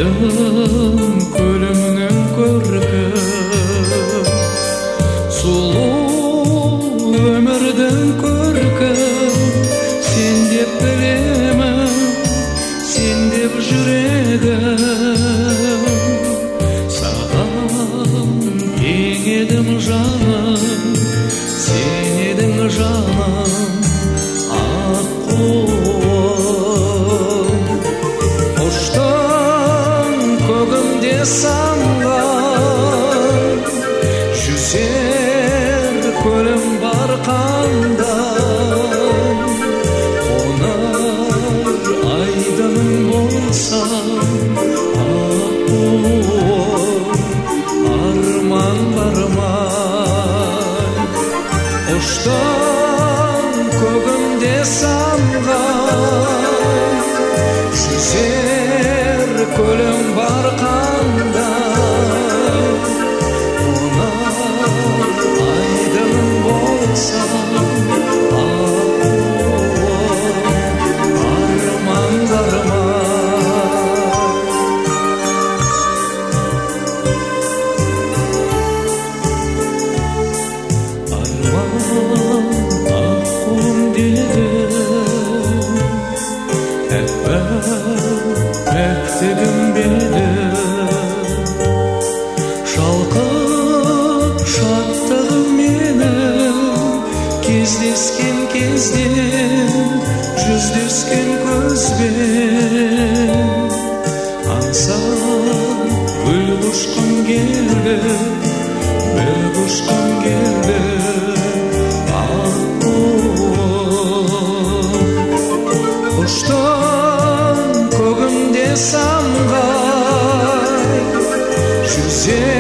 Айдын көлүмнүн көркөм, сулуу өмүрдүн көркөм. Сен деп билемин, сен деп жүрегим, саган тең едим жаным, сен едің жаным, аққуым. Коштон көгүмдө самган, жүзер көлүм бар кандай. Конар айдыным болсам, аққуым, арман бармай. Коштон көгүмдө самган, жүзер көлүм бар кандай. Конар айдыным болсам, аққуым, арман бармай. Арман аққуым дедім, пәктігім бедім, шалқып шаттығым менің. Кездескен кезден, жүздескен көзбен, аңсап гүл құшқым келді, бір құшқым келді, аққуым. Коштон көгүмдө самган, жүзер